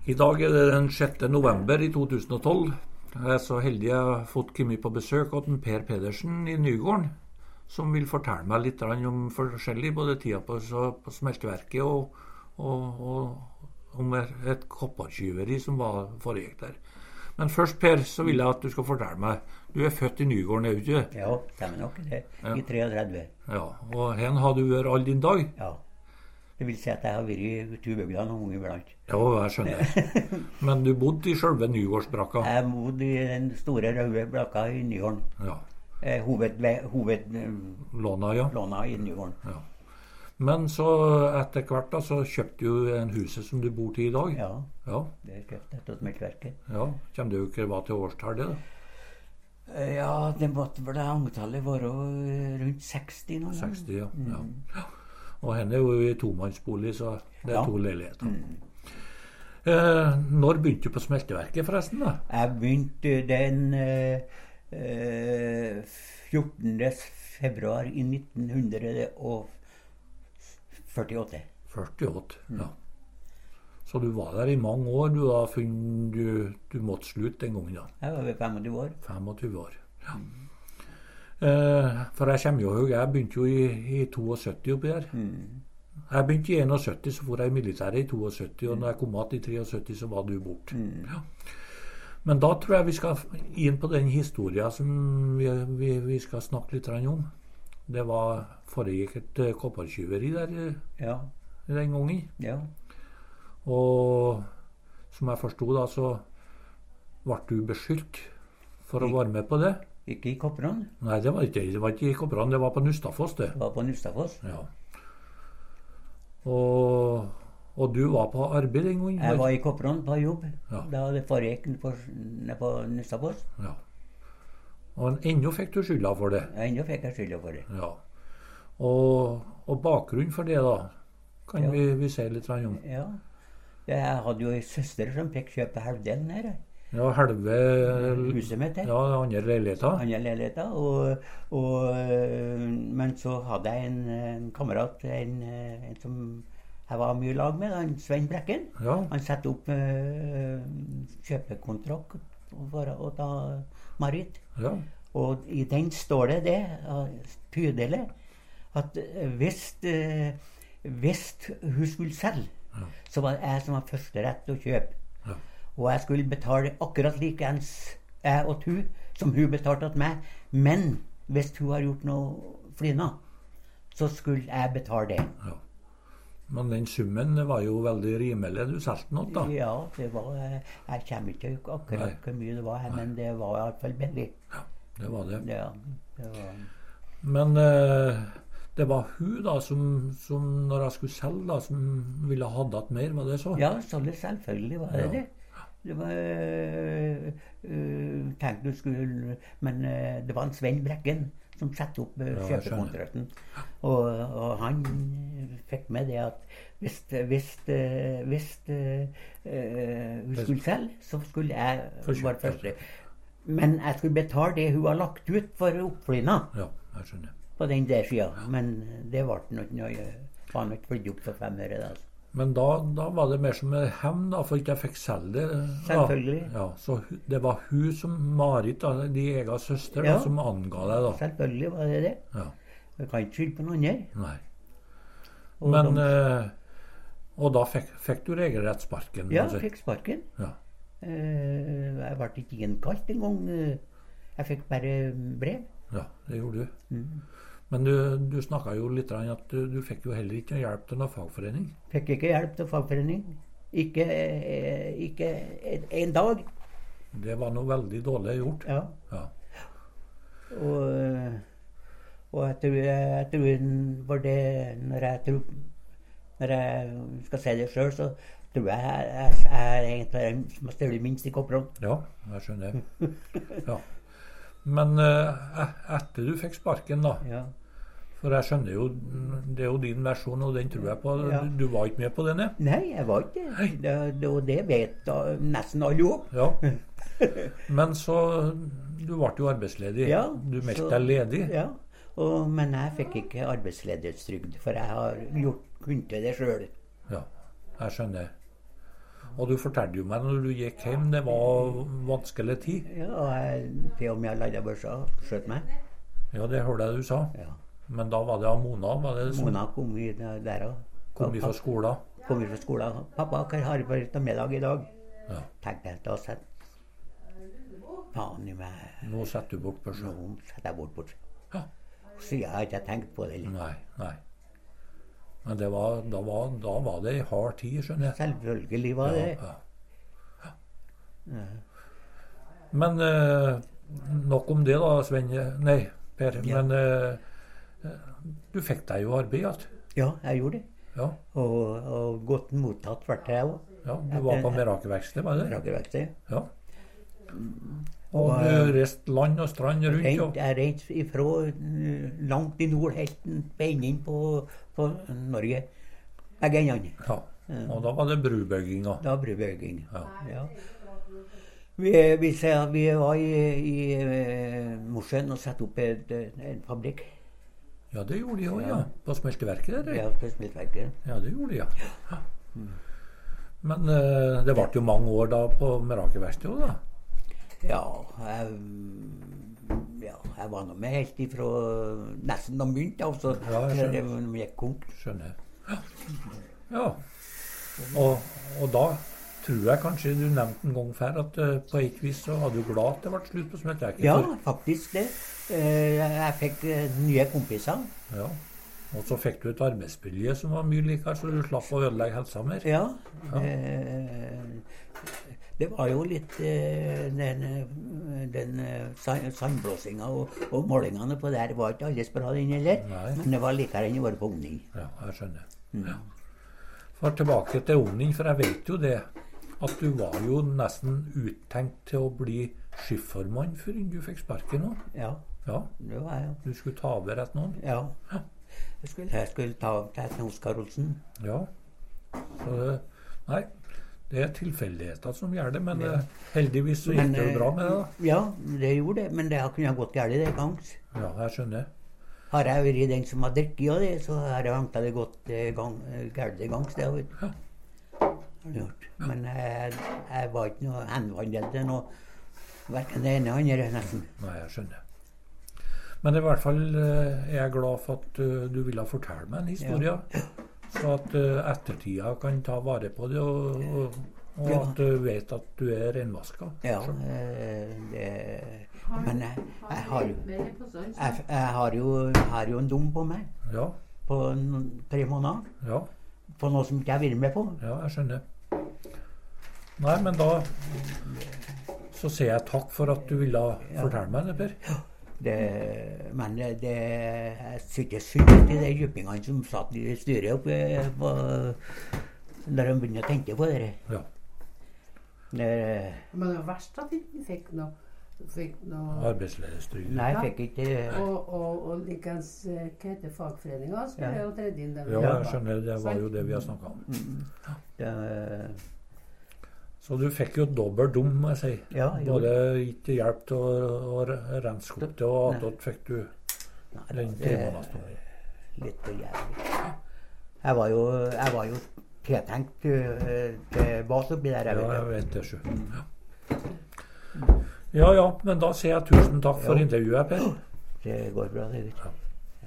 I dag det den 6. november i 2012. Jeg så heldig jeg har fått komme på besøk av Per Pedersen i Nygården, som vil fortelle meg litt om forskjellig, både tida på smelteverket og om et koppartyveri som foregikk der. Men først, Per, så vil jeg at du skal fortelle meg. Du er født i Nygården, er du ikke? Ja, stemmer nok det. I 33. Ja, og her har du vært all din dag? Ja. Det vil si at jeg har vært i Tubøgda noen ganger iblant. Ja, jeg skjønner. Men du bodde i selve Nygårdsbrakka? Jeg bodde i den store røde brakka i Nygården. Ja. Låna i Nygården. Ja. Men så etter hvert da, så kjøpte du en huset som du bor til i dag? Ja, ja. Det kjøpte jeg til smeltverket. Ja, kommer det jo ikke hva til årstallet da? Ja, det måtte vel antallet være rundt 60 nå. 60, ja. Ja. Og henne er jo i tomannsbolig, så det er 2 leiligheter. Når begynte du på smelteverket forresten da? Jeg begynte den 14. februar i 1948. 48, ja. Så du var der i mange år, du har funnet du måtte slutte den gangen da? Jeg var ved 25 år. 25 år, ja. For jeg kommer jo høy, jeg begynte jo i 72 oppi her. Jeg begynte i 71, så får jeg i militæret i 72, og når jeg kom tilbake i 73, så var du bort. Ja. Men da tror jeg vi skal inn på den historien som vi skal snakke litt om. Det foregikk et koppartyveri der den gangen. Ja. Og som jeg forstod da, så ble du beskyldt for å være med på det. Ikke i Kopran? Nei, det var ikke i Kopran, det var på Nustafoss det. Det var på Nustafoss? Ja. Og du var på arbeid den gangen? Jeg var i Kopran på jobb, da det foregikk på Nustafoss. Ja. Og ennå fikk du skylda for det? Ennå fikk jeg skylda for det. Ja. Og bakgrunnen for det da, kan vi si litt om? Ja, jeg hadde jo en søster som fikk kjøpe halvdelen her. Ja, halve huset mitt her. Ja, andre leiligheter. Andre leiligheter, men så hadde jeg en kamerat, en som jeg var mye i lag med, en Svein Brekken. Ja. Han satte opp kjøpekontrakt og da Marit. Ja. Og i den står det tydelig, at hvis hun skulle selge, så var det jeg som var første rett til å kjøpe. Ja. Og jeg skulle betale akkurat likeens jeg og hun, som hun betalte til meg. Men hvis hun har gjort noe flina, så skulle jeg betale det. Ja. Men den summen var jo veldig rimelig. Du solgte noe da? Ja, det var, jeg kommer ikke akkurat hvor mye det var her, men det var i hvert fall billig. Ja, det var det. Ja, det var. Men det var hun da, som når jeg skulle selge da, som ville ha hatt mer, var det så? Ja, så selvfølgelig var det det. Det var tenkte du skulle, men det var en Svein Brekken som satte opp kjøpekontrakten. Og han fikk med det at hvis hun skulle selge, så skulle jeg være første. Men jeg skulle betale det hun har lagt ut for oppflyna. Ja, jeg skjønner. På den der siden. Men det var ikke flyttet opp for 5 øre da. Men da var det mer som en hevn da, for ikke jeg fikk selge det. Selvfølgelig. Ja, så det var hun som Marit, da, de egen søster, da, som anga deg da. Selvfølgelig var det det. Ja. Jeg kan ikke skylde på noen her. Nei. Men, og da fikk du regelrett sparken? Ja, jeg fikk sparken. Ja. Jeg ble ikke innkalt en gang. Jeg fikk bare brev. Ja, det gjorde du. Men du snakket jo litt om at du fikk jo heller ikke hjelp til noen fagforening. Fikk ikke hjelp til fagforening. Ikke en dag. Det var noe veldig dårlig gjort. Ja. Ja. Og jeg tror var det, når jeg skal si det selv, så tror jeg egentlig er som større minst i Kopran. Ja, jeg skjønner. Ja. Men etter du fikk sparken da, for jeg skjønner jo, det er jo din versjon, og den tror jeg på, du var ikke med på den, ja? Nei, jeg var ikke det. Og det vet da nesten alle jo. Ja. Men så, du ble jo arbeidsledig. Ja. Du meldte deg ledig. Ja, men jeg fikk ikke arbeidsledighetstrygd, for jeg har kunnet det selv. Ja, jeg skjønner. Og du fortalte jo meg når du gikk hjem, det var vanskelig tid. Ja, og til og med ladet børsa skjøt meg. Ja, det hørte jeg du sa. Ja. Men da var det av Mona? Var det som Mona kom i der og... kom fra skolen? Kom fra skolen. Pappa, hva har du vært middag i dag? Ja. Tenkte jeg, da sett. Faen i meg. Nå setter du bort børsa. Nå setter jeg bort børsa. Ja. Så jeg har ikke tenkt på det. Nei. Men det var, da var det en hard tid, skjønner jeg. Selvfølgelig var det. Ja. Men nok om det da, Sven. Nei, Per. Ja. Men du fikk deg jo arbeid, alt. Ja, jeg gjorde det. Ja. Og godt mottatt hvert jeg også. Ja, du var på Merakerverksted, var det? Merakerverksted. Ja. Og du reiste land og strand rundt? Jeg reiste ifra langt i nord, helt inn på Norge. Begge endene. Ja. Og da var det brubygginga? Da var brubygging. Ja. Vi var i Mosjøen og satte opp en fabrikk. Ja, det gjorde de også, ja. På smelteverket der? Ja, på smelteverket. Ja, det gjorde de, ja. Men det ble jo mange år da på Merakerverkstedet også, da? Ja, jeg var nå med helt ifra nesten da begynte, altså. Ja, jeg skjønner. Til det gikk konk. Skjønner. Ja. Og da tror jeg kanskje du nevnte en gang før at på et vis så var du glad at det ble slutt på smelteverket? Ja, faktisk det. Jeg fikk nye kompiser. Ja. Og så fikk du et arbeidsmiljø som var mye likere, så du slapp å ødelegge helsa mer? Ja. Det var jo litt den sandblåsinga og målingene på der var ikke alles bra den heller. Men det var likere enn å være på Omning. Ja, jeg skjønner. Ja. For tilbake til Omning, for jeg vet jo det, at du var jo nesten uttenkt til å bli skiftformann før du fikk sparken nå. Ja, det var jeg. Du skulle ta over etter noen? Ja. Jeg skulle ta over etter Oskar Olsen. Ja. Så det er tilfeldigheter som gjør det, men heldigvis så gikk det jo bra med det da. Ja, det gjorde det, men det har kunnet gått galt det gangs. Ja, jeg skjønner. Har jeg vært den som har drikket av det, så har jeg antatt det gått galt det gangs. Det har jeg gjort. Men jeg var ikke noe henvandret til noe, hverken det ene eller andre nesten. Nei, jeg skjønner. Men i hvert fall er jeg glad for at du ville fortelle meg en historie. Ja. Så at ettertida kan ta vare på det, og at du vet at du er renvaska. Ja, men jeg har jo en dom på meg. Ja. På 3 måneder. Ja. På noe som ikke jeg vil med på. Ja, jeg skjønner. Nei, men da så sier jeg takk for at du ville fortelle meg det, Per. Ja. Men jeg synes synd til de kjøpingene som satt i styret oppe der de begynner å tenke på det. Ja. Men det var verst at de fikk noe arbeidsledighetstrygd. Nei, jeg fikk ikke det. Og likens, hva heter fagforeninga, skulle jo tredd inn dem. Ja, jeg skjønner, det var jo det vi har snakket om. Så du fikk jo dobbelt dum, må jeg si. Ja, både ikke hjelp til å renske opp det, og attåt fikk du den 3 måneder. Litt for jævlig. Jeg var jo tiltenkt til hva som blir der. Ja, jeg vet det selv. Ja, men da sier jeg tusen takk for intervjuet, Per. Det går bra, det vet du.